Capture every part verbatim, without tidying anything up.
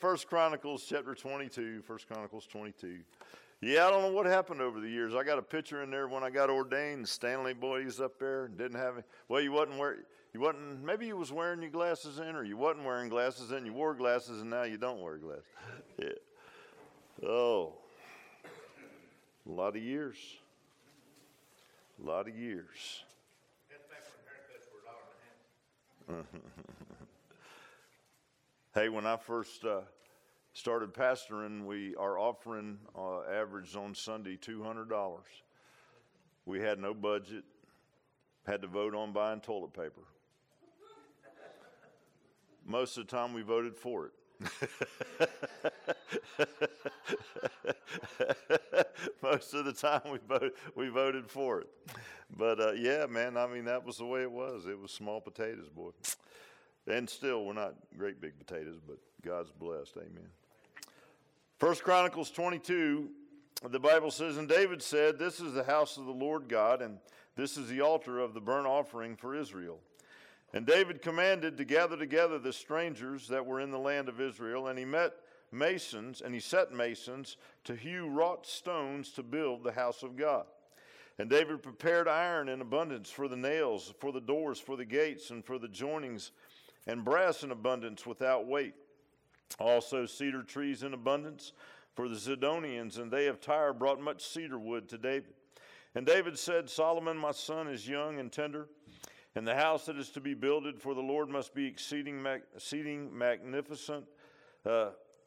First Chronicles chapter twenty-two. First Chronicles twenty-two. Yeah, I don't know what happened over the years. I got a picture in there when I got ordained. Stanley boy, he's up there. Didn't have it. Well, you wasn't wearing. You wasn't. Maybe you was wearing your glasses in, or you wasn't wearing glasses in. You wore glasses, and now you don't wear glasses. Yeah. Oh, a lot of years. A lot of years. That's back when haircuts were a dollar and a half. Hey, when I first uh, started pastoring, we our offering uh, averaged on Sunday two hundred dollars. We had no budget, had to vote on buying toilet paper. Most of the time, we voted for it. Most of the time, we voted we voted for it. But uh, yeah, man, I mean that was the way it was. It was small potatoes, boy. And still, we're not great big potatoes, but God's blessed. Amen. First Chronicles twenty-two, the Bible says, and David said, this is the house of the Lord God, and this is the altar of the burnt offering for Israel. And David commanded to gather together the strangers that were in the land of Israel, and he met masons, and he set masons to hew wrought stones to build the house of God. And David prepared iron in abundance for the nails, for the doors, for the gates, and for the joinings, and brass in abundance without weight. Also cedar trees in abundance for the Zidonians, and they of Tyre brought much cedar wood to David. And David said, Solomon my son is young and tender, and the house that is to be builded for the Lord must be exceeding, mag- exceeding magnificent, uh,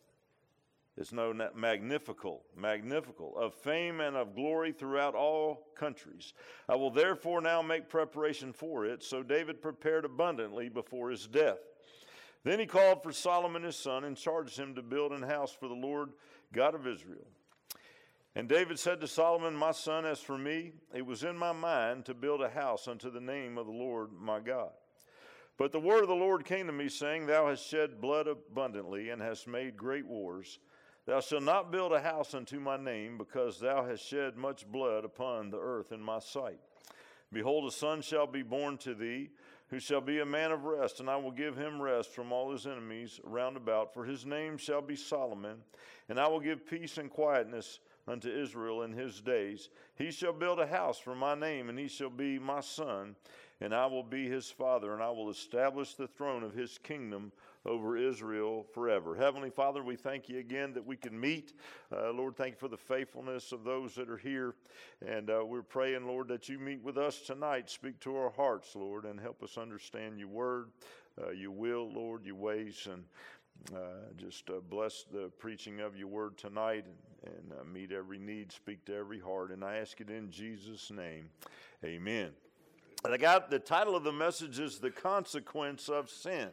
it's no magnifical, magnifical, of fame and of glory throughout all countries. I will therefore now make preparation for it. So David prepared abundantly before his death. Then he called for Solomon his son and charged him to build an house for the Lord God of Israel. And David said to Solomon, my son, as for me, it was in my mind to build a house unto the name of the Lord my God. But the word of the Lord came to me, saying, thou hast shed blood abundantly and hast made great wars. Thou shalt not build a house unto my name, because thou hast shed much blood upon the earth in my sight. Behold, a son shall be born to thee, who shall be a man of rest, and I will give him rest from all his enemies round about. For his name shall be Solomon, and I will give peace and quietness unto Israel in his days. He shall build a house for my name, and he shall be my son, and I will be his father, and I will establish the throne of his kingdom over Israel forever. Heavenly Father, we thank you again that we can meet. Uh, Lord, thank you for the faithfulness of those that are here. And uh, we're praying, Lord, that you meet with us tonight. Speak to our hearts, Lord, and help us understand your word, uh, your will, Lord, your ways. And uh, just uh, bless the preaching of your word tonight, and, and uh, meet every need, speak to every heart. And I ask it in Jesus' name. Amen. And I got the title of the message is The Consequence of Sin.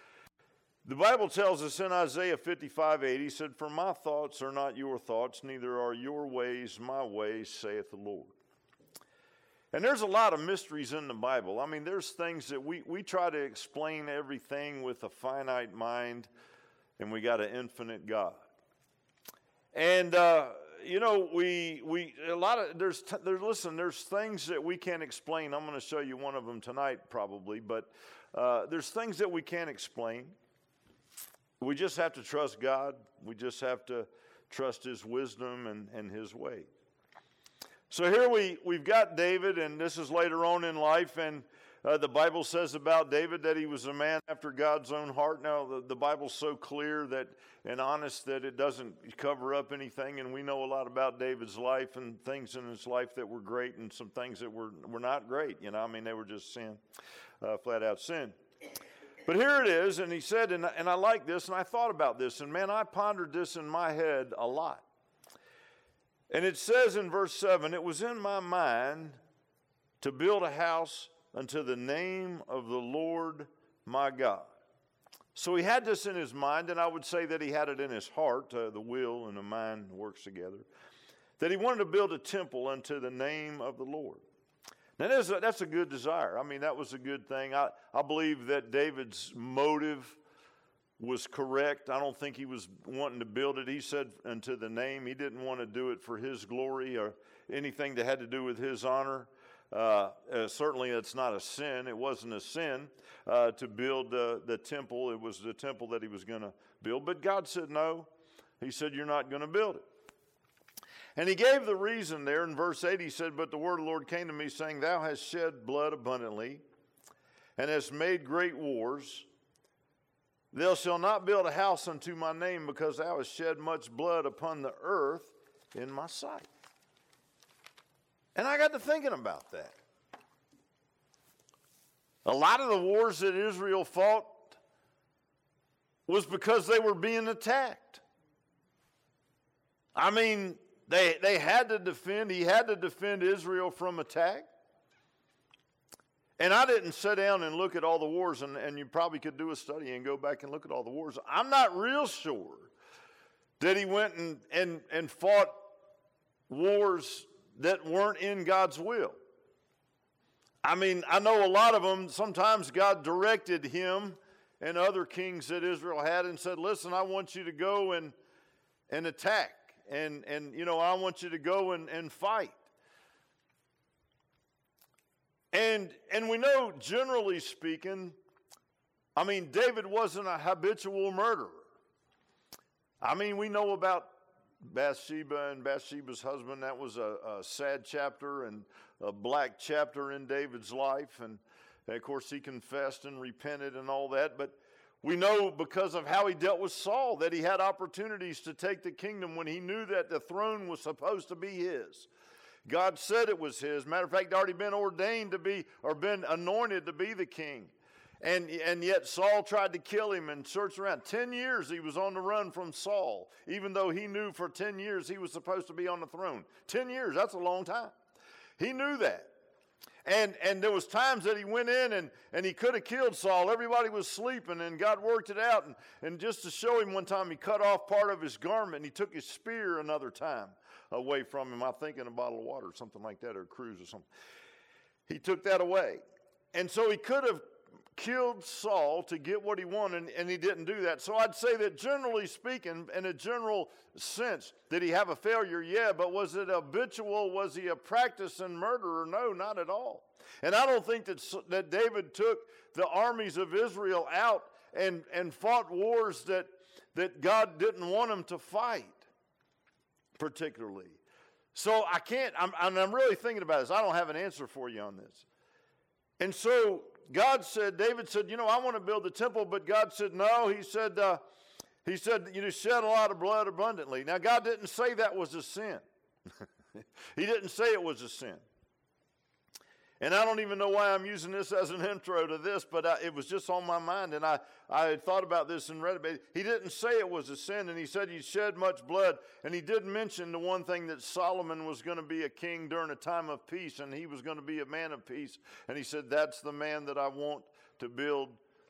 The Bible tells us in Isaiah fifty-five eight, he said, for my thoughts are not your thoughts, neither are your ways my ways, saith the Lord. And there's a lot of mysteries in the Bible. I mean, there's things that we, we try to explain everything with a finite mind, and we got an infinite God. And, uh, you know, we, we, a lot of, there's, there's, listen, there's things that we can't explain. I'm going to show you one of them tonight probably, but uh, there's things that we can't explain. We just have to trust God. We just have to trust his wisdom and, and his way. So here we, we've got David, and this is later on in life, and uh, the Bible says about David that he was a man after God's own heart. Now, the, the Bible's so clear that and honest that it doesn't cover up anything, and we know a lot about David's life and things in his life that were great and some things that were, were not great. You know, I mean, they were just sin, uh, flat out sin. But here it is, and he said, and, and I like this, and I thought about this, and man, I pondered this in my head a lot. And it says in verse seven, it was in my mind to build a house unto the name of the Lord my God. So he had this in his mind, and I would say that he had it in his heart. Uh, the will and the mind works together. That he wanted to build a temple unto the name of the Lord. Now, that's a, that's a good desire. I mean, that was a good thing. I, I believe that David's motive was correct. I don't think he was wanting to build it. He said unto the name. He didn't want to do it for his glory or anything that had to do with his honor. Uh, uh, certainly, it's not a sin. It wasn't a sin uh, to build uh, the temple. It was the temple that he was going to build. But God said no. He said, you're not going to build it. And he gave the reason there in verse eight. He said, but the word of the Lord came to me, saying, thou hast shed blood abundantly, and hast made great wars. Thou shalt not build a house unto my name, because thou hast shed much blood upon the earth in my sight. And I got to thinking about that. A lot of the wars that Israel fought was because they were being attacked. I mean, they, they had to defend, he had to defend Israel from attack. And I didn't sit down and look at all the wars, and, and you probably could do a study and go back and look at all the wars. I'm not real sure that he went and, and, and fought wars that weren't in God's will. I mean, I know a lot of them, sometimes God directed him and other kings that Israel had and said, listen, I want you to go and, and attack. And, and, you know, I want you to go and, and fight. And, and we know, generally speaking, I mean, David wasn't a habitual murderer. I mean, we know about Bathsheba and Bathsheba's husband. That was a, a sad chapter and a black chapter in David's life. And, and, of course, he confessed and repented and all that. But we know because of how he dealt with Saul that he had opportunities to take the kingdom when he knew that the throne was supposed to be his. God said it was his. Matter of fact, he'd already been ordained to be, or been anointed to be the king. And, and yet Saul tried to kill him and searched around. Ten years he was on the run from Saul, even though he knew for ten years he was supposed to be on the throne. Ten years, that's a long time. He knew that. And and there was times that he went in and, and he could have killed Saul. Everybody was sleeping, and God worked it out. And, and just to show him, one time he cut off part of his garment, and he took his spear another time away from him. I think in a bottle of water or something like that, or a cruise or something. He took that away. And so he could have killed Saul to get what he wanted, and he didn't do that. So I'd say that generally speaking, in a general sense, did he have a failure? Yeah, but was it habitual? Was he a practicing murderer? No, not at all. And I don't think that, that David took the armies of Israel out and, and fought wars that, that God didn't want him to fight, particularly. So I can't, I'm, I'm really thinking about this. I don't have an answer for you on this. And so God said, David said, you know, I want to build the temple, but God said, no. He said, uh, he said, you shed a lot of blood abundantly. Now, God didn't say that was a sin. He didn't say it was a sin. And I don't even know why I'm using this as an intro to this, but I, it was just on my mind, and I, I had thought about this and read it. He didn't say it was a sin, and he said he shed much blood, and he did mention the one thing that Solomon was going to be a king during a time of peace, and he was going to be a man of peace. And he said, that's the man that I want to build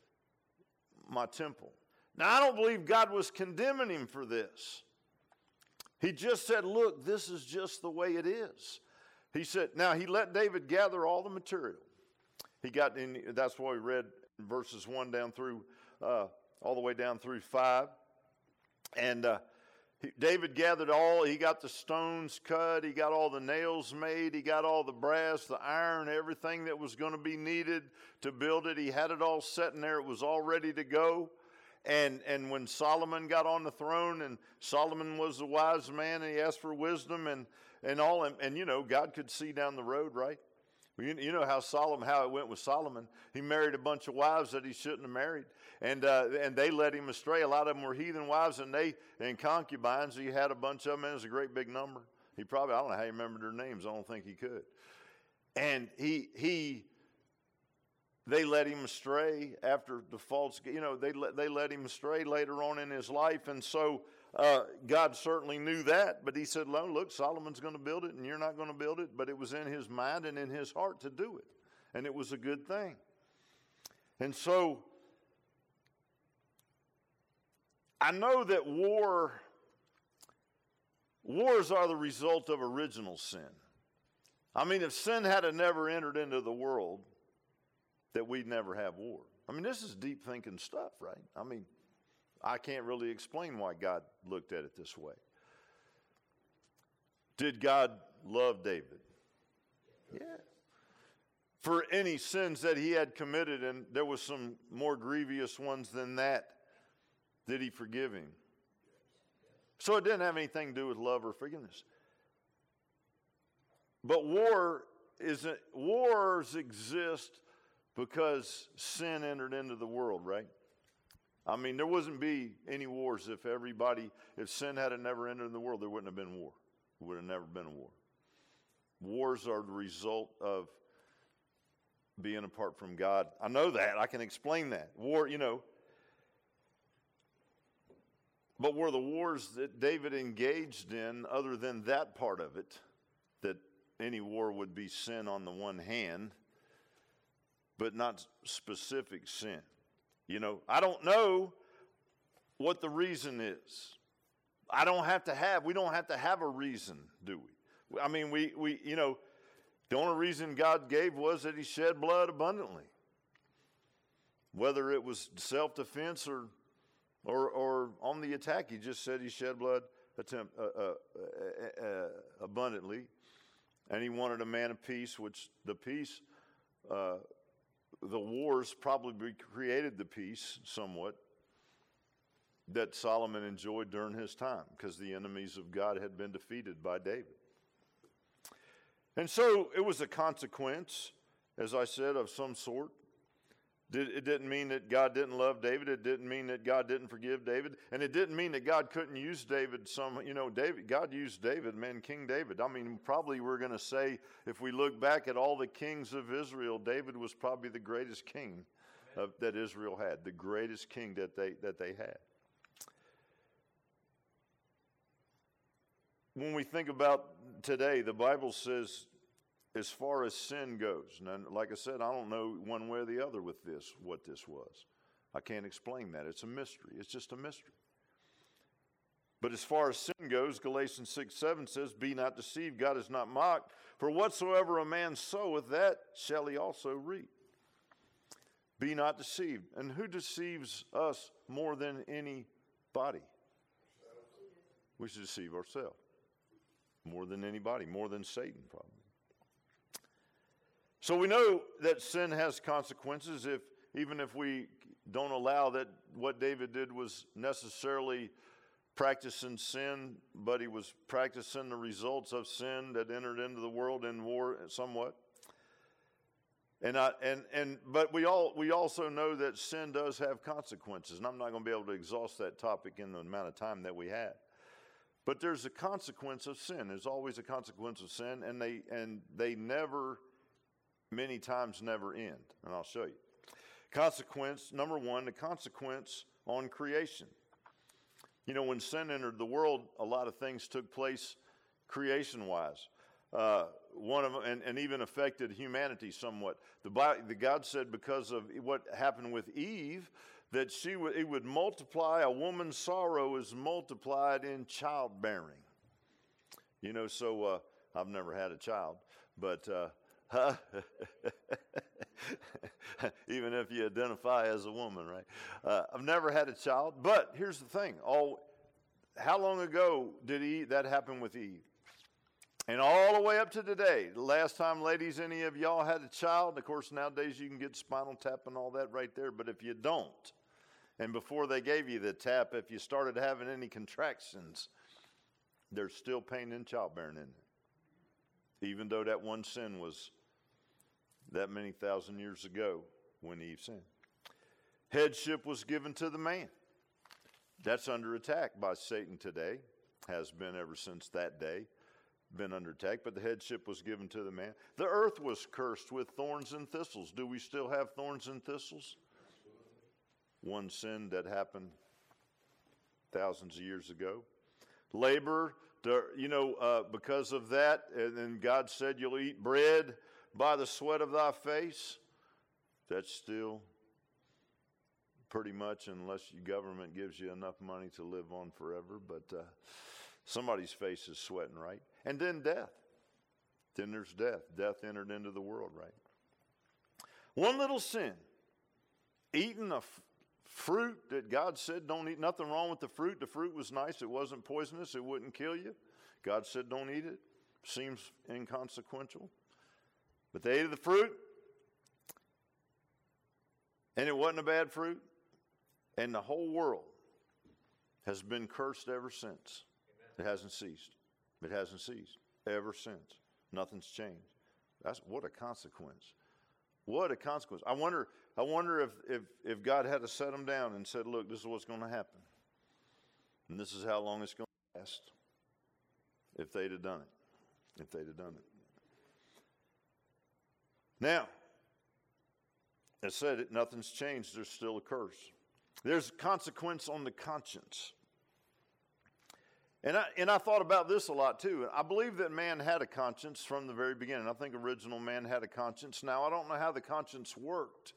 my temple. Now, I don't believe God was condemning him for this. He just said, look, this is just the way it is. He said, now he let David gather all the material. He got in, that's why we read verses one down through, uh, all the way down through five. And uh, he, David gathered all, he got the stones cut, he got all the nails made, he got all the brass, the iron, everything that was going to be needed to build it. He had it all set in there, it was all ready to go. And and when Solomon got on the throne, and Solomon was a wise man, and he asked for wisdom and, and all, and, and you know, God could see down the road, right? Well, you, you know how Solomon, how it went with Solomon. He married a bunch of wives that he shouldn't have married, and uh, and they led him astray. A lot of them were heathen wives, and they and concubines. He had a bunch of them, and it was a great big number. He probably, I don't know how he remembered their names. I don't think he could. And he he. They led him astray after the false, you know, they let, they led him astray later on in his life. And so uh, God certainly knew that. But he said, no, look, Solomon's going to build it and you're not going to build it. But it was in his mind and in his heart to do it. And it was a good thing. And so I know that war, wars are the result of original sin. I mean, if sin had never entered into the world, that we'd never have war. I mean, this is deep thinking stuff, right? I mean, I can't really explain why God looked at it this way. Did God love David? Yeah. For any sins that he had committed, and there was some more grievous ones than that, Did he forgive him? So it didn't have anything to do with love or forgiveness. But war isn't, wars exist because sin entered into the world, right? I mean, there wouldn't be any wars if everybody, if sin had never entered the world, there wouldn't have been war. There would have never been a war. Wars are the result of being apart from God. I know that. I can explain that. War, you know. But were the wars that David engaged in, other than that part of it, that any war would be sin on the one hand, but not specific sin. You know, I don't know what the reason is. I don't have to have, we don't have to have a reason, do we? I mean, we, we, you know, the only reason God gave was that he shed blood abundantly. Whether it was self-defense or, or, or on the attack, he just said he shed blood attempt, uh, uh, uh, uh, abundantly. And he wanted a man of peace, which the peace, uh, the wars probably created the peace somewhat that Solomon enjoyed during his time, because the enemies of God had been defeated by David. And so it was a consequence, as I said, of some sort. It didn't mean that God didn't love David. It didn't mean that God didn't forgive David. And it didn't mean that God couldn't use David some, you know, David, God used David, man, King David. I mean, probably we're going to say, if we look back at all the kings of Israel, David was probably the greatest king of, that Israel had, the greatest king that they, that they had. When we think about today, the Bible says, as far as sin goes, and like I said, I don't know one way or the other with this, what this was. I can't explain that. It's a mystery. It's just a mystery. But as far as sin goes, Galatians six seven says, be not deceived, God is not mocked. For whatsoever a man soweth, that shall he also reap. Be not deceived. And who deceives us more than anybody? We should deceive ourselves. More than anybody, more than Satan probably. So we know that sin has consequences, if even if we don't allow that what David did was necessarily practicing sin, but he was practicing the results of sin that entered into the world in war somewhat. And I, and and but we all we also know that sin does have consequences, and I'm not going to be able to exhaust that topic in the amount of time that we have. But there's a consequence of sin. There's always a consequence of sin, and they and they never, many times never end. And I'll show you. Consequence, number one, the consequence on creation. You know, when sin entered the world, a lot of things took place creation-wise. Uh, one of them, and, and even affected humanity somewhat. The, the God said because of what happened with Eve, that she would, it would multiply. A woman's sorrow is multiplied in childbearing. You know, so uh, I've never had a child, but uh, huh? Even if you identify as a woman, right? Uh, I've never had a child, but here's the thing. All, how long ago did Eve, that happen with Eve? And all the way up to today, the last time, ladies, any of y'all had a child, of course, nowadays you can get spinal tap and all that right there, but if you don't, and before they gave you the tap, if you started having any contractions, there's still pain in childbearing in it. Even though that one sin was that many thousand years ago when Eve sinned. Headship was given to the man. That's under attack by Satan today, has been ever since that day. Been under attack, but the headship was given to the man. The earth was cursed with thorns and thistles. Do we still have thorns and thistles? One sin that happened thousands of years ago. Labor, you know, uh, because of that, and then God said, you'll eat bread by the sweat of thy face. That's still pretty much, unless your government gives you enough money to live on forever, but uh, somebody's face is sweating, right? And then death. Then there's death. Death entered into the world, right? One little sin. Eating a f- fruit that God said don't eat. Nothing wrong with the fruit. The fruit was nice. It wasn't poisonous. It wouldn't kill you. God said don't eat it. Seems inconsequential. But they ate of the fruit. And it wasn't a bad fruit. And the whole world has been cursed ever since. Amen. It hasn't ceased. It hasn't ceased ever since. Nothing's changed. That's what a consequence. What a consequence. I wonder, I wonder if, if, if God had to set them down and said, look, this is what's going to happen. And this is how long it's going to last. If they'd have done it. If they'd have done it. Now, I said it, nothing's changed. There's still a curse. There's consequence on the conscience. And I, and I thought about this a lot too. I believe that man had a conscience from the very beginning. I think original man had a conscience. Now, I don't know how the conscience worked.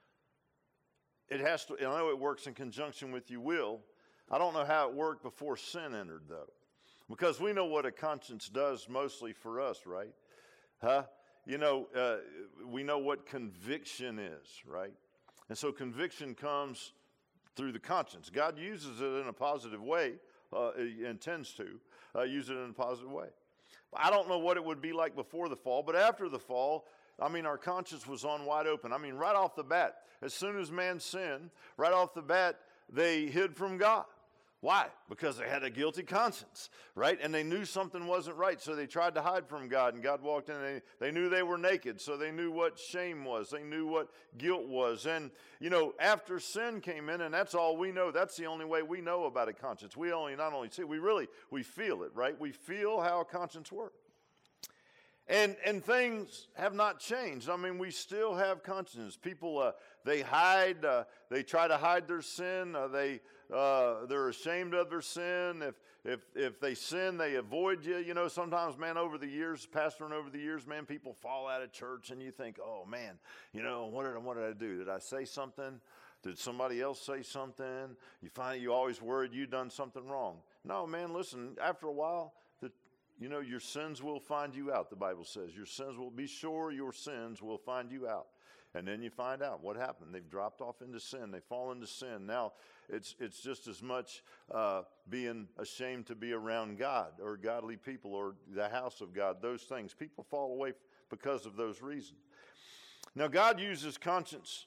It has to, I know it works in conjunction with your will. I don't know how it worked before sin entered, though. Because we know what a conscience does mostly for us, right? Huh? You know, uh, we know what conviction is, right? And so conviction comes through the conscience. God uses it in a positive way, uh, he intends to uh, use it in a positive way. I don't know what it would be like before the fall, but after the fall, I mean, our conscience was on wide open. I mean, right off the bat, as soon as man sinned, right off the bat, they hid from God. Why? Because they had a guilty conscience, right? And they knew something wasn't right, so they tried to hide from God, and God walked in, and they, they knew they were naked, so they knew what shame was. They knew what guilt was. And, you know, after sin came in, and that's all we know, that's the only way we know about a conscience. We only, not only see, we really, we feel it, right? We feel how a conscience works. And and things have not changed. I mean, we still have conscience. People, uh, they hide. Uh, they try to hide their sin. Uh, they uh, they're ashamed of their sin. If if if they sin, they avoid you. You know, sometimes, man, over the years, pastoring over the years, man, people fall out of church, and you think, oh man, you know, what did I, what did I do? Did I say something? Did somebody else say something? You find you always worried you done something wrong. No, man, listen. After a while, you know, your sins will find you out, the Bible says. Your sins will, be sure your sins will find you out. And then you find out what happened. They've dropped off into sin. They fall into sin. Now, it's it's just as much uh, being ashamed to be around God or godly people or the house of God, those things. People fall away because of those reasons. Now, God uses conscience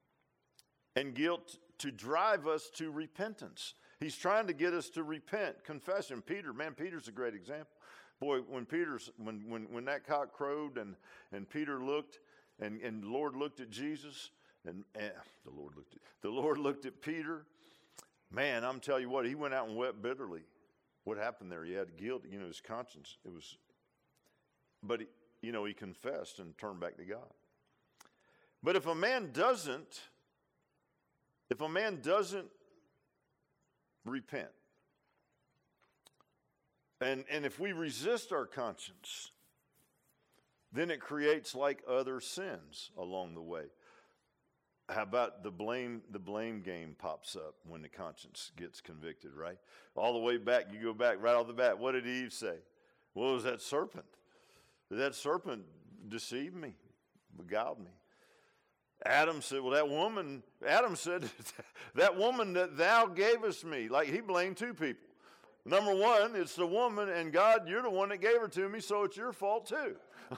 and guilt to drive us to repentance. He's trying to get us to repent, confession. Peter, man, Peter's a great example. Boy, when Peter's when when when that cock crowed and and Peter looked and and the Lord looked at Jesus and, and the Lord looked at the Lord looked at Peter. Man, I'm telling you what, he went out and wept bitterly. What happened there? He had guilt, you know, his conscience. It was, but he, you know, he confessed and turned back to God. But if a man doesn't, if a man doesn't repent, And and if we resist our conscience, then it creates like other sins along the way. How about the blame, the blame game pops up when the conscience gets convicted, right? All the way back, you go back right off the bat. What did Eve say? Well, it was that serpent. That serpent deceived me, beguiled me. Adam said, well, that woman, Adam said, that woman that thou gavest me. Like he blamed two people. Number one, it's the woman, and God, you're the one that gave her to me, so it's your fault too.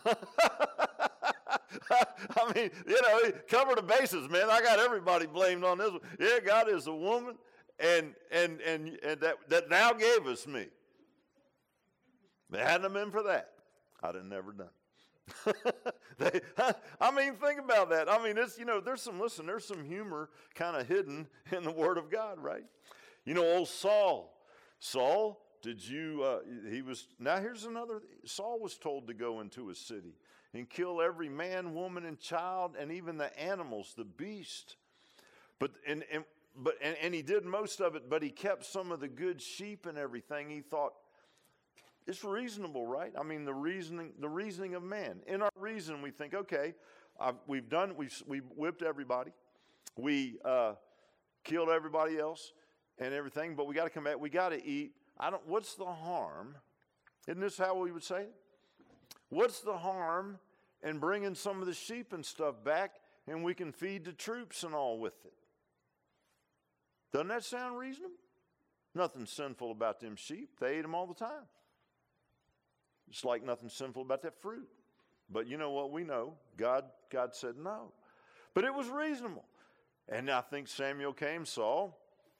I mean, you know, cover the bases, man. I got everybody blamed on this one. Yeah, God is the woman, and and and and that that thou gavest me. If it hadn't been for that, I'd have never done. they, I mean, think about that. I mean, it's, you know, there's some, listen, there's some humor kind of hidden in the Word of God, right? You know, old Saul. Saul, did you, uh, he was, now here's another, Saul was told to go into a city and kill every man, woman, and child, and even the animals, the beast. But, and, and, but, and, and he did most of it, but he kept some of the good sheep and everything. He thought, it's reasonable, right? I mean, the reasoning, the reasoning of man. In our reason, we think, okay, I've, we've done, we've, we've whipped everybody. We uh, killed everybody else. And everything, but we got to come back. We got to eat. I don't. What's the harm? Isn't this how we would say it? What's the harm in bringing some of the sheep and stuff back, and we can feed the troops and all with it? Doesn't that sound reasonable? Nothing sinful about them sheep. They ate them all the time. It's like nothing sinful about that fruit. But you know what we know? God, God said no. But it was reasonable. And I think Samuel came, Saul.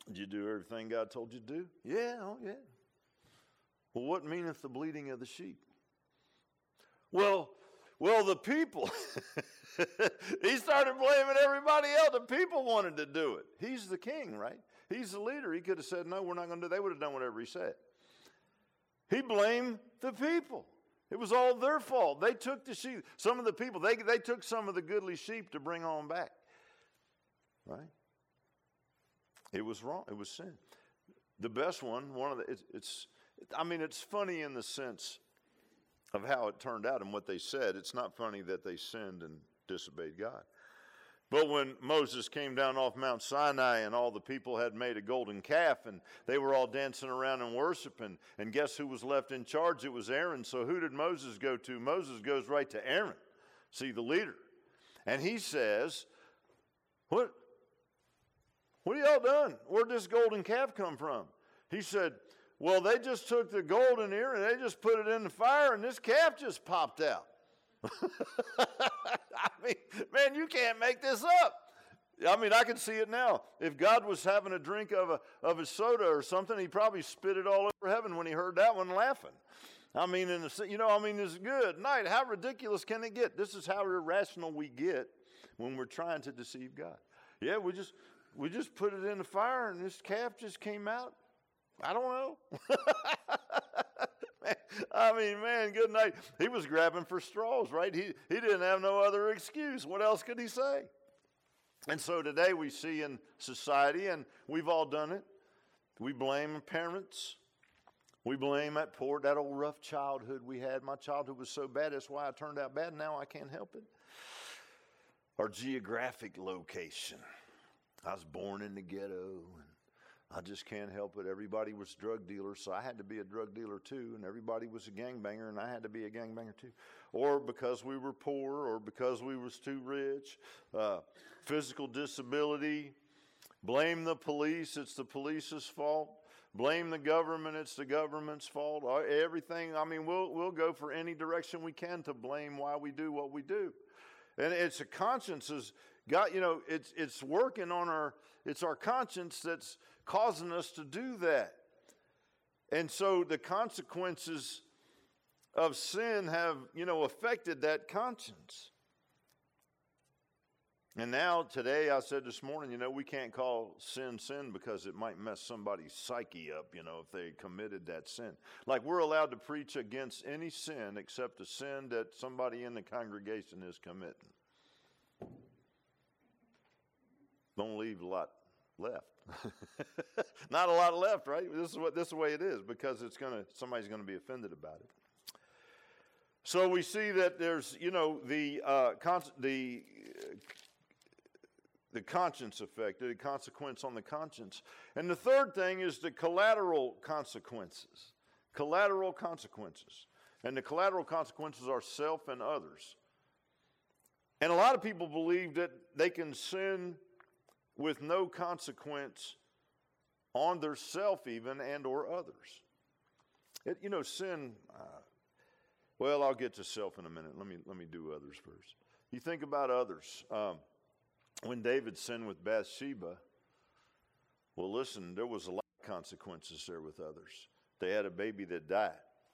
Did you do everything God told you to do? Yeah, oh yeah. Well, what meaneth the bleating of the sheep? Well, well, the people. He started blaming everybody else. The people wanted to do it. He's the king, right? He's the leader. He could have said, no, we're not going to do it. They would have done whatever he said. He blamed the people. It was all their fault. They took the sheep. Some of the people, they, they took some of the goodly sheep to bring on back. Right? It was wrong. It was sin. The best one, one of the, it's, it's, I mean, it's funny in the sense of how it turned out and what they said. It's not funny that they sinned and disobeyed God. But when Moses came down off Mount Sinai and all the people had made a golden calf and they were all dancing around and worshiping, and guess who was left in charge? It was Aaron. So who did Moses go to? Moses goes right to Aaron, see, the leader. And he says, what, what have y'all done? Where'd this golden calf come from? He said, well, they just took the golden ear and they just put it in the fire and this calf just popped out. I mean, man, you can't make this up. I mean, I can see it now. If God was having a drink of a of a soda or something, he probably spit it all over heaven when he heard that one laughing. I mean, in the, you know, I mean, it's good night. How ridiculous can it get? This is how irrational we get when we're trying to deceive God. Yeah, we just we just put it in the fire and this calf just came out. I don't know. Man, I mean, man, good night. He was grabbing for straws, right? He, he didn't have no other excuse. What else could he say? And so today we see in society, and we've all done it, we blame parents. We blame that poor, that old rough childhood we had. My childhood was so bad, that's why I turned out bad. Now I can't help it. Our geographic location. I was born in the ghetto, and I just can't help it. Everybody was drug dealers, so I had to be a drug dealer too, and everybody was a gangbanger, and I had to be a gangbanger too. Or because we were poor, or because we was too rich. Uh, physical disability. Blame the police. It's the police's fault. Blame the government. It's the government's fault. Everything. I mean, we'll we'll go for any direction we can to blame why we do what we do. And it's a conscience is God. You know, it's it's working on our. It's our conscience that's causing us to do that. And so the consequences of sin have, you know, affected that conscience. And now today, I said this morning, you know, we can't call sin sin because it might mess somebody's psyche up, you know, if they committed that sin. Like we're allowed to preach against any sin except the sin that somebody in the congregation is committing. Don't leave a lot left. Not a lot left, right? This is what this is the way it is because it's gonna somebody's gonna be offended about it. So we see that there's, you know, the uh, con- the uh, the conscience effect, the consequence on the conscience, and the third thing is the collateral consequences. Collateral consequences, and the collateral consequences are self and others. And a lot of people believe that they can sin with no consequence on their self even and or others. It, you know, sin, uh, well, I'll get to self in a minute. Let me let me do others first. You think about others. Um, when David sinned with Bathsheba, well, listen, there was a lot of consequences there with others. They had a baby that died.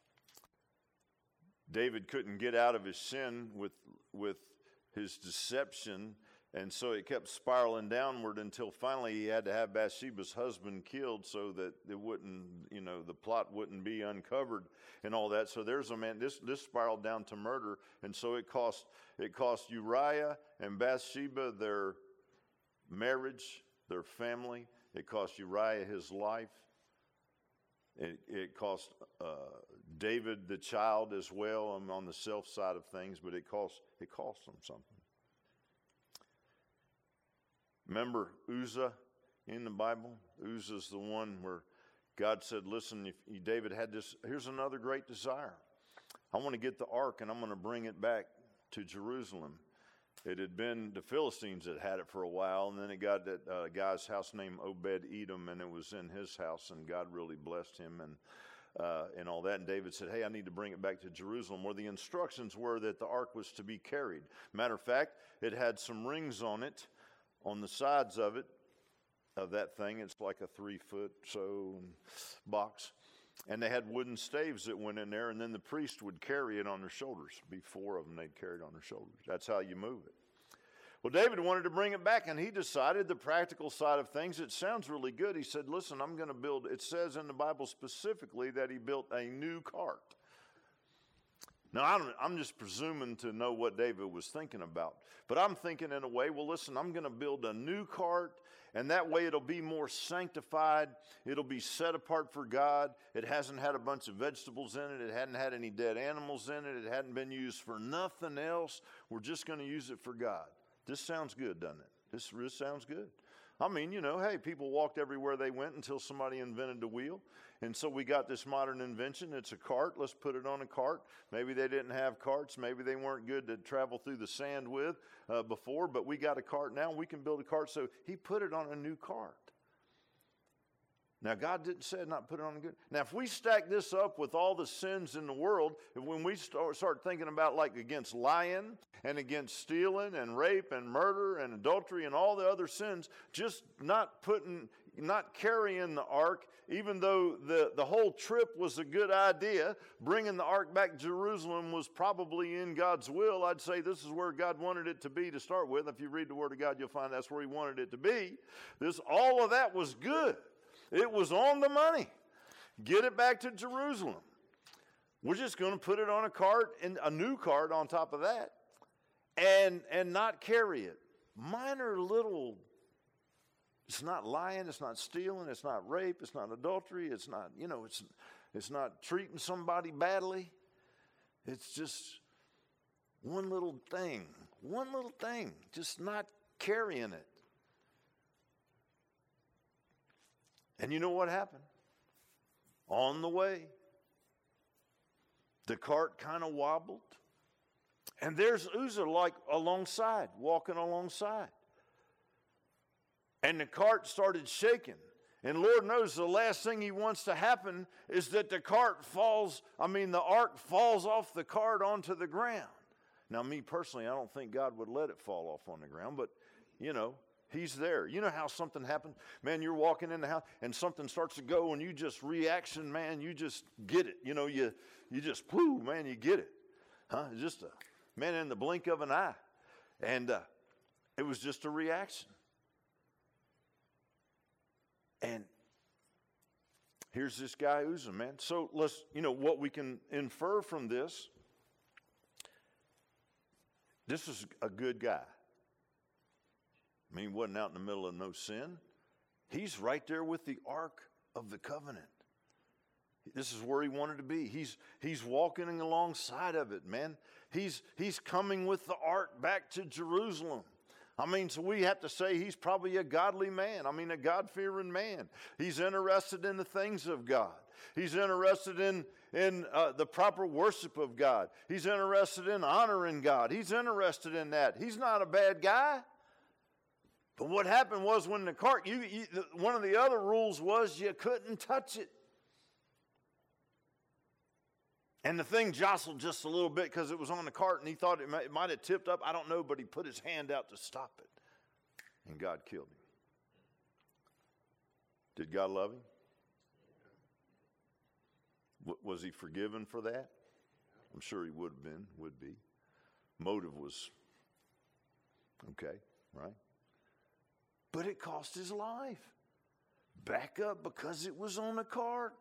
David couldn't get out of his sin with with his deception. And so it kept spiraling downward until finally he had to have Bathsheba's husband killed so that it wouldn't, you know, the plot wouldn't be uncovered and all that. So there's a man, this this spiraled down to murder. And so it cost it cost Uriah and Bathsheba their marriage, their family. It cost Uriah his life. It, it cost uh, David the child as well. I'm on the self side of things, but it cost it cost them something. Remember Uzzah in the Bible? Uzzah's the one where God said, listen, if you, David had this, here's another great desire. I want to get the ark and I'm going to bring it back to Jerusalem. It had been the Philistines that had it for a while, and then it got that uh, guy's house named Obed-Edom, and it was in his house, and God really blessed him and uh, and all that. And David said, hey, I need to bring it back to Jerusalem, where the instructions were that the ark was to be carried. Matter of fact, it had some rings on it, on the sides of it, of that thing. It's like a three foot so box. And they had wooden staves that went in there, and then the priest would carry it on their shoulders. Be four of them they'd carry it on their shoulders. That's how you move it. Well, David wanted to bring it back, and he decided the practical side of things. It sounds really good. He said, listen, I'm going to build, it says in the Bible specifically that he built a new cart. Now, I don't, I'm just presuming to know what David was thinking about. But I'm thinking in a way, well, listen, I'm going to build a new cart, and that way it'll be more sanctified. It'll be set apart for God. It hasn't had a bunch of vegetables in it. It hadn't had any dead animals in it. It hadn't been used for nothing else. We're just going to use it for God. This sounds good, doesn't it? This, this sounds good. I mean, you know, hey, people walked everywhere they went until somebody invented the wheel. And so we got this modern invention. It's a cart. Let's put it on a cart. Maybe they didn't have carts. Maybe they weren't good to travel through the sand with uh, before, but we got a cart now. We can build a cart. So he put it on a new cart. Now, God didn't say not put it on a good. Now, if we stack this up with all the sins in the world, if when we start, start thinking about like against lying and against stealing and rape and murder and adultery and all the other sins, just not putting, not carrying the ark, even though the, the whole trip was a good idea, bringing the ark back to Jerusalem was probably in God's will. I'd say this is where God wanted it to be to start with. If you read the Word of God, you'll find that's where he wanted it to be. This, all of that was good. It was on the money. Get it back to Jerusalem. We're just going to put it on a cart, and a new cart on top of that, and and not carry it. Minor little, it's not lying, it's not stealing, it's not rape, it's not adultery, it's not, you know, it's it's not treating somebody badly. It's just one little thing, one little thing, just not carrying it. And you know what happened? On the way, the cart kind of wobbled. And there's Uzzah like alongside, walking alongside. And the cart started shaking. And Lord knows the last thing he wants to happen is that the cart falls, I mean the ark falls off the cart onto the ground. Now me personally, I don't think God would let it fall off on the ground, but you know, he's there. You know how something happens? Man, you're walking in the house and something starts to go and you just reaction, man, you just get it. You know, you you just, whoo, man, you get it. Huh? It's just a, man, in the blink of an eye. And uh, it was just a reaction. And here's this guy Uzzah, man. So let's, you know, what we can infer from this, this is a good guy. I mean, he wasn't out in the middle of no sin. He's right there with the Ark of the Covenant. This is where he wanted to be. He's he's walking alongside of it, man. He's he's coming with the Ark back to Jerusalem. I mean, so we have to say he's probably a godly man. I mean, a God-fearing man. He's interested in the things of God. He's interested in, in uh, the proper worship of God. He's interested in honoring God. He's interested in that. He's not a bad guy. But what happened was when the cart, you, you, one of the other rules was you couldn't touch it. And the thing jostled just a little bit because it was on the cart and he thought it might, it might have tipped up. I don't know, but he put his hand out to stop it. And God killed him. Did God love him? W- was he forgiven for that? I'm sure he would have been, would be. Motive was okay, right? But it cost his life. Back up because it was on a cart.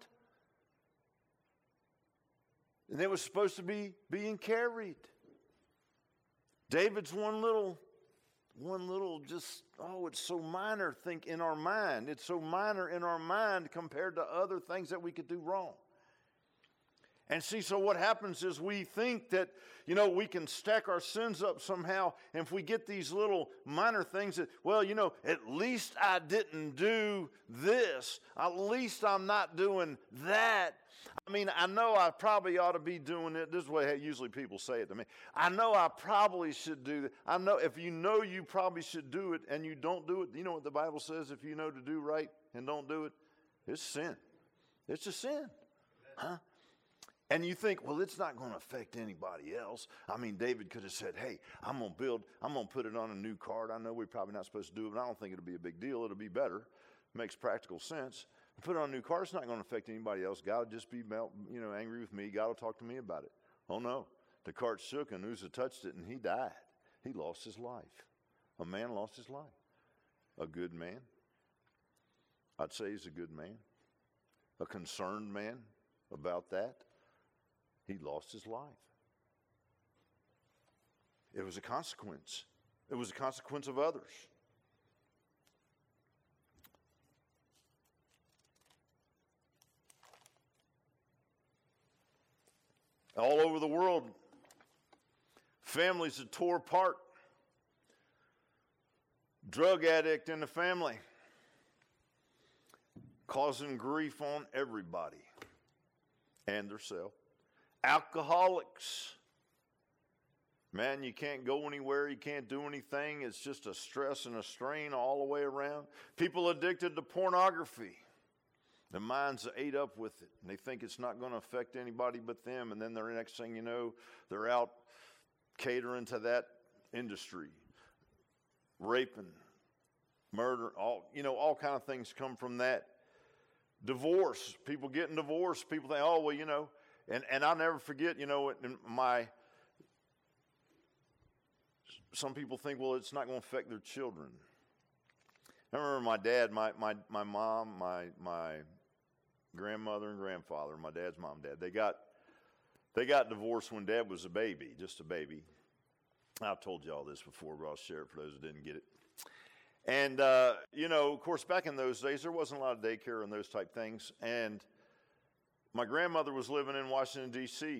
And it was supposed to be being carried. David's one little, one little just, oh, it's so minor, think in our mind. It's so minor in our mind compared to other things that we could do wrong. And see, so what happens is we think that, you know, we can stack our sins up somehow. And if we get these little minor things that, well, you know, at least I didn't do this. At least I'm not doing that. I mean, I know I probably ought to be doing it. This is the way usually people say it to me. I know I probably should do that. I know if you know you probably should do it and you don't do it, you know what the Bible says? If you know to do right and don't do it, it's sin. It's a sin. Huh? And you think, well, it's not going to affect anybody else. I mean, David could have said, hey, I'm going to build, I'm going to put it on a new cart. I know we're probably not supposed to do it, but I don't think it'll be a big deal. It'll be better. Makes practical sense. Put it on a new cart. It's not going to affect anybody else. God will just be, you know, angry with me. God will talk to me about it. Oh, no. The cart shook and Uzzah touched it and he died. He lost his life. A man lost his life. A good man. I'd say he's a good man. A concerned man about that. He lost his life. It was a consequence. It was a consequence of others. All over the world, families are tore apart. Drug addict in the family, causing grief on everybody and themselves. Alcoholics. Man, you can't go anywhere. You can't do anything. It's just a stress and a strain all the way around. People addicted to pornography. Their minds are ate up with it. And they think it's not going to affect anybody but them. And then the next thing you know, they're out catering to that industry. Raping, murder, all, you know, all kind of things come from that. Divorce, people getting divorced. People think, oh, well, you know, and, and I'll never forget, you know, in my, some people think, well, it's not going to affect their children. I remember my dad, my, my, my mom, my, my grandmother and grandfather, my dad's mom and dad, they got, they got divorced when Dad was a baby, just a baby. I've told you all this before, but I'll share it for those who didn't get it. And, uh, you know, of course, back in those days, there wasn't a lot of daycare and those type things. And my grandmother was living in Washington, D C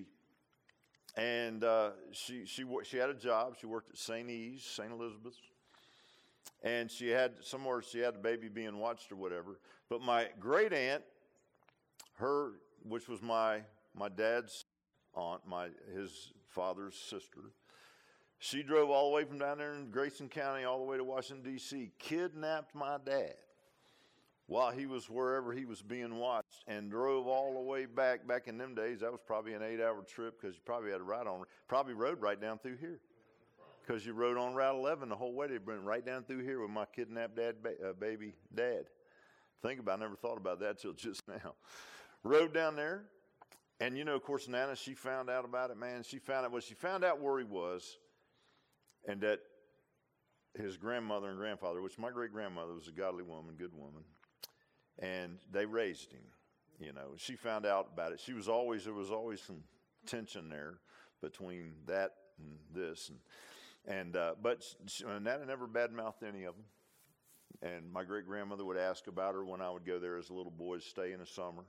And uh, she, she, she had a job. She worked at Saint E's, Saint Elizabeth's. And she had, somewhere she had a baby being watched or whatever. But my great aunt, her, which was my, my dad's aunt, my, his father's sister, she drove all the way from down there in Grayson County all the way to Washington, D C, kidnapped my dad while he was wherever he was being watched and drove all the way back. Back in them days, that was probably an eight-hour trip because you probably had to ride on, probably rode right down through here because you rode on Route eleven the whole way. They went right down through here with my kidnapped dad, ba- uh, baby dad. Think about it, I never thought about that till just now. Rode down there, and, you know, of course, Nana, she found out about it, man. She found out, well, she found out where he was. And that his grandmother and grandfather, which my great-grandmother was a godly woman, good woman, and they raised him, you know. She found out about it. She was always, there was always some tension there between that and this. And, and uh, but she, and Nana never badmouthed any of them. And my great-grandmother would ask about her when I would go there as a little boy to stay in the summer.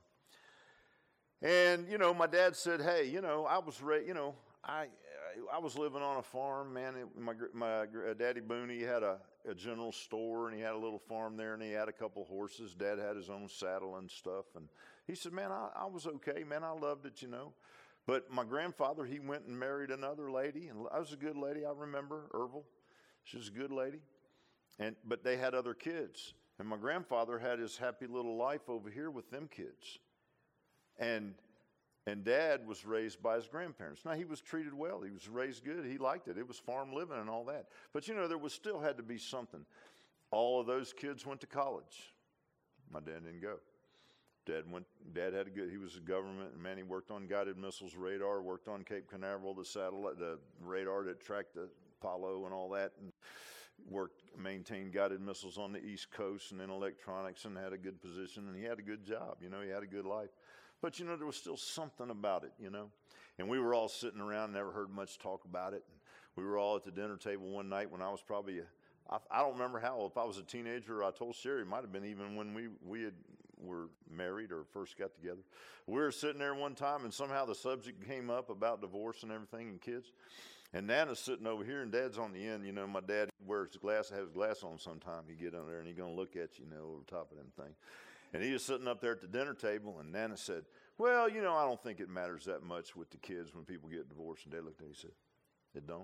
And, you know, my dad said, hey, you know, I was, ra- you know, I... I was living on a farm, man. It, my my daddy Booney, he had a, a general store, and he had a little farm there, and he had a couple horses. Dad had his own saddle and stuff. And he said, man, I, I was okay, man. I loved it, you know. But my grandfather, he went and married another lady, and I was a good lady. I remember Ervil. She was a good lady. And but they had other kids. And my grandfather had his happy little life over here with them kids. And And Dad was raised by his grandparents. Now, he was treated well. He was raised good. He liked it. It was farm living and all that. But, you know, there was still had to be something. All of those kids went to college. My dad didn't go. Dad went. Dad had a good, he was a government, and man, he worked on guided missiles radar, worked on Cape Canaveral, the satellite, the radar that tracked the Apollo and all that, and worked, maintained guided missiles on the East Coast and in electronics, and had a good position, and he had a good job. You know, he had a good life. But, you know, there was still something about it, you know. And we were all sitting around, never heard much talk about it. We were all at the dinner table one night when I was probably, a, I, I don't remember how old. If I was a teenager, I told Sherry, it might have been even when we, we had, were married or first got together. We were sitting there one time, and somehow the subject came up about divorce and everything and kids. And Nana's sitting over here, and Dad's on the end. You know, my dad wears his glass, has his glass on sometime. He get on there, and he's going to look at you, you know, over top of them thing. And he was sitting up there at the dinner table, and Nana said, well, you know, I don't think it matters that much with the kids when people get divorced. And Dad looked at me and said, it don't?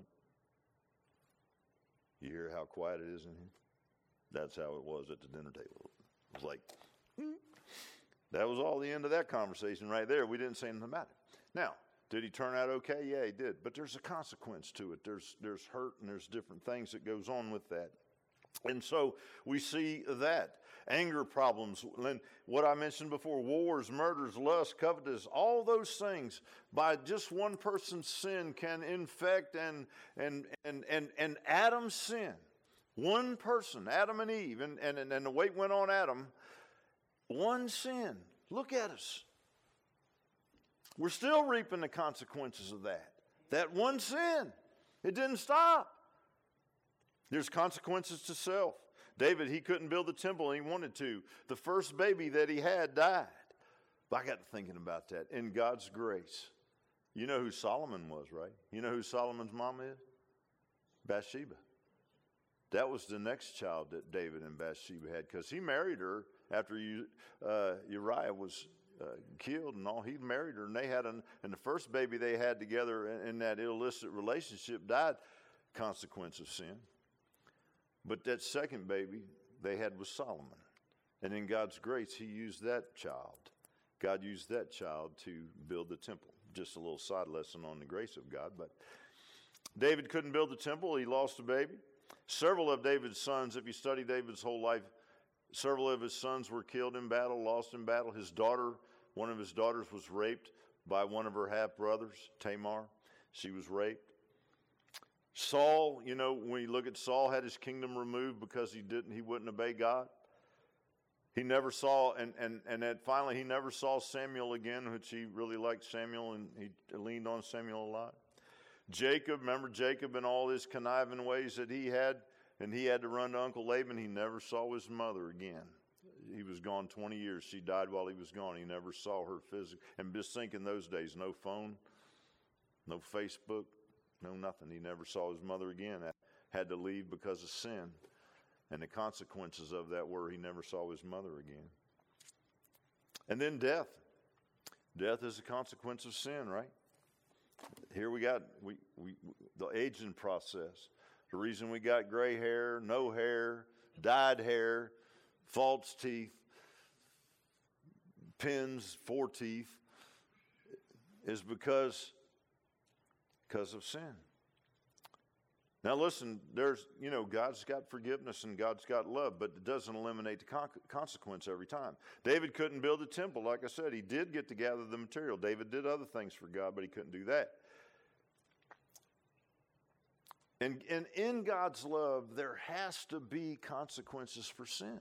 You hear how quiet it is in here? That's how it was at the dinner table. It was like, mm. That was all the end of that conversation right there. We didn't say anything about it. Now, did he turn out okay? Yeah, he did. But there's a consequence to it. There's there's hurt and there's different things that goes on with that. And so we see that. Anger problems, and what I mentioned before, wars, murders, lust, covetous, all those things by just one person's sin can infect and and and and, and Adam's sin. One person, Adam and Eve, and, and, and the weight went on Adam. One sin. Look at us. We're still reaping the consequences of that. That one sin. It didn't stop. There's consequences to self. David, he couldn't build the temple and he wanted to. The first baby that he had died. But I got to thinking about that. In God's grace. You know who Solomon was, right? You know who Solomon's mom is? Bathsheba. That was the next child that David and Bathsheba had, because he married her after uh, Uriah was uh, killed and all. He married her, and they had an, and the first baby they had together in, in that illicit relationship died. Consequence of sin. But that second baby they had was Solomon. And in God's grace, he used that child. God used that child to build the temple. Just a little side lesson on the grace of God. But David couldn't build the temple. He lost a baby. Several of David's sons, if you study David's whole life, several of his sons were killed in battle, lost in battle. His daughter, one of his daughters was raped by one of her half-brothers, Tamar. She was raped. Saul, you know, when you look at Saul, had his kingdom removed because he didn't, he wouldn't obey God. He never saw, and and and then finally he never saw Samuel again, which he really liked Samuel, and he leaned on Samuel a lot. Jacob, remember Jacob and all his conniving ways that he had, and he had to run to Uncle Laban. He never saw his mother again. He was gone twenty years. She died while he was gone. He never saw her physically. And just think in those days, no phone, no Facebook, no nothing. He never saw his mother again. Had to leave because of sin. And the consequences of that were he never saw his mother again. And then death. Death is a consequence of sin, right? Here we got we, we the aging process. The reason we got gray hair, no hair, dyed hair, false teeth, pins, four teeth, is because, because of sin. Now listen, there's, you know, God's got forgiveness and God's got love, but it doesn't eliminate the con- consequence every time. David couldn't build a temple, like I said. He did get to gather the material. David did other things for God, but he couldn't do that. And, and in God's love, there has to be consequences for sin.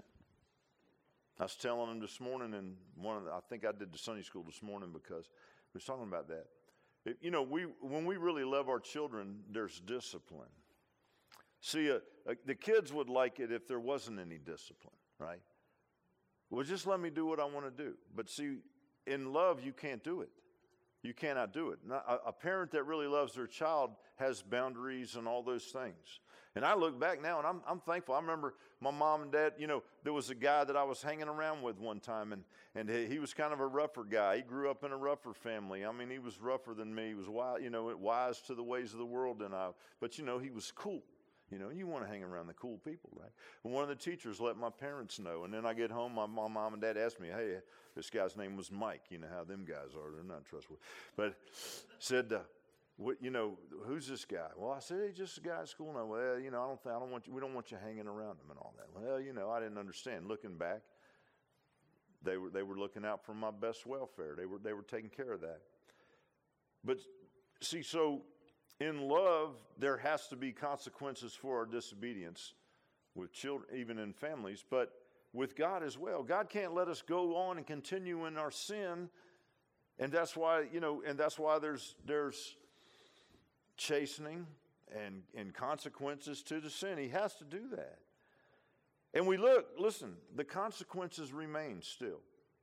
I was telling him this morning, and one of the, I think I did the Sunday school this morning because we was talking about that. It, you know, we when we really love our children, there's discipline. See, uh, uh, the kids would like it if there wasn't any discipline, right? Well, just let me do what I want to do. But see, in love, you can't do it. You cannot do it. Not, a, a parent that really loves their child has boundaries and all those things. And I look back now, and I'm, I'm thankful. I remember my mom and dad, you know, there was a guy that I was hanging around with one time, and, and he, he was kind of a rougher guy. He grew up in a rougher family. I mean, he was rougher than me. He was wise, you know, wise to the ways of the world than I. But, you know, he was cool. You know, you want to hang around the cool people, right? And one of the teachers let my parents know. And then I get home, my mom, mom and dad asked me, hey, this guy's name was Mike. You know how them guys are. They're not trustworthy. But said, uh, what, you know, who's this guy? Well, I said, hey, just a guy at school. No, well, you know, I don't think, I don't want you, we don't want you hanging around him and all that. Well, you know, I didn't understand. Looking back, they were, they were looking out for my best welfare. They were, they were taking care of that. But see, so in love, there has to be consequences for our disobedience with children, even in families, but with God as well. God can't let us go on and continue in our sin, and that's why, you know, and that's why there's there's chastening and, and consequences to the sin. He has to do that. And we look, listen, the consequences remain still.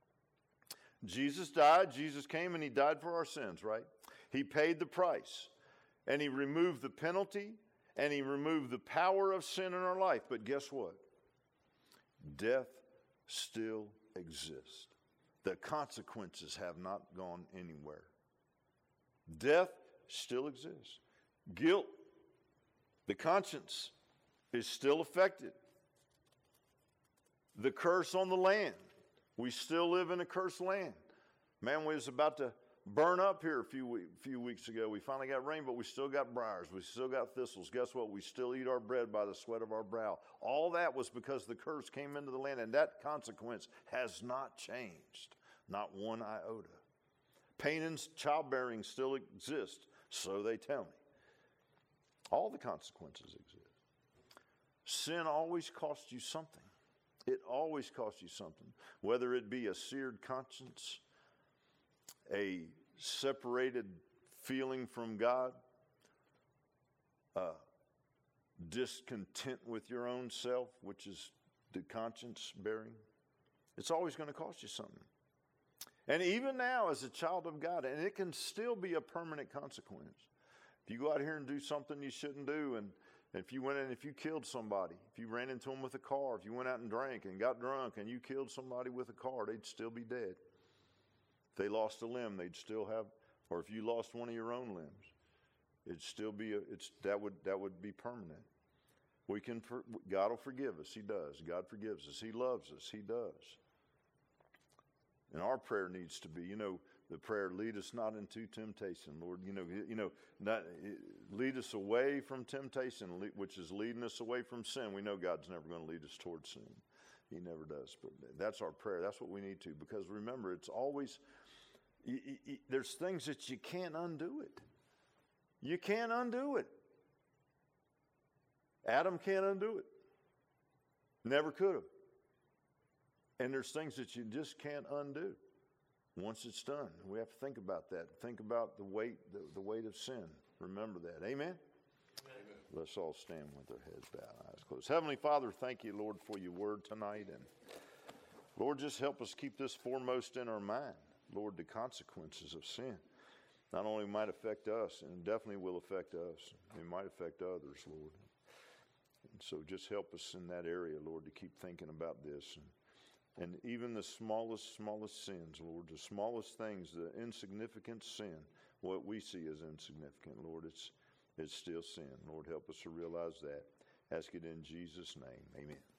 Jesus died, Jesus came and he died for our sins, right? He paid the price. And he removed the penalty, and he removed the power of sin in our life. But guess what? Death still exists. The consequences have not gone anywhere. Death still exists. Guilt, the conscience, is still affected. The curse on the land We still live in a cursed land. Man, we was about to burn up here a few, week, few weeks ago. We finally got rain, but we still got briars. We still got thistles. Guess what? We still eat our bread by the sweat of our brow. All that was because the curse came into the land, and that consequence has not changed. Not one iota. Pain and childbearing still exist, so they tell me. All the consequences exist. Sin always costs you something. It always costs you something. Whether it be a seared conscience, a separated feeling from God, uh, discontent with your own self, which is the conscience bearing. It's always going to cost you something. And even now, as a child of God, and it can still be a permanent consequence. If you go out here and do something you shouldn't do, and if you went in, if you killed somebody, if you ran into them with a car, if you went out and drank and got drunk and you killed somebody with a car, they'd still be dead. If they lost a limb, they'd still have, or if you lost one of your own limbs, it'd still be a, it's that would that would be permanent. We can, God will forgive us. He does. God forgives us. He loves us. He does. And our prayer needs to be, you know, the prayer, lead us not into temptation, Lord. You know, you know, not, lead us away from temptation, which is leading us away from sin. We know God's never going to lead us towards sin. He never does. But that's our prayer. That's what we need to. Because remember, it's always, you, you, there's things that you can't undo it. You can't undo it. Adam can't undo it. Never could have. And there's things that you just can't undo once it's done. We have to think about that. Think about the weight, the, the weight of sin. Remember that. Amen? Amen? Let's all stand with our heads bowed, eyes closed. Heavenly Father, thank you, Lord, for your word tonight. And Lord, just help us keep this foremost in our mind. Lord, the consequences of sin not only might affect us, and definitely will affect us, it might affect others, Lord. And so just help us in that area, Lord, to keep thinking about this. And, And even the smallest, smallest sins, Lord, the smallest things, the insignificant sin, what we see as insignificant, Lord, it's, it's still sin. Lord, help us to realize that. Ask it in Jesus' name. Amen.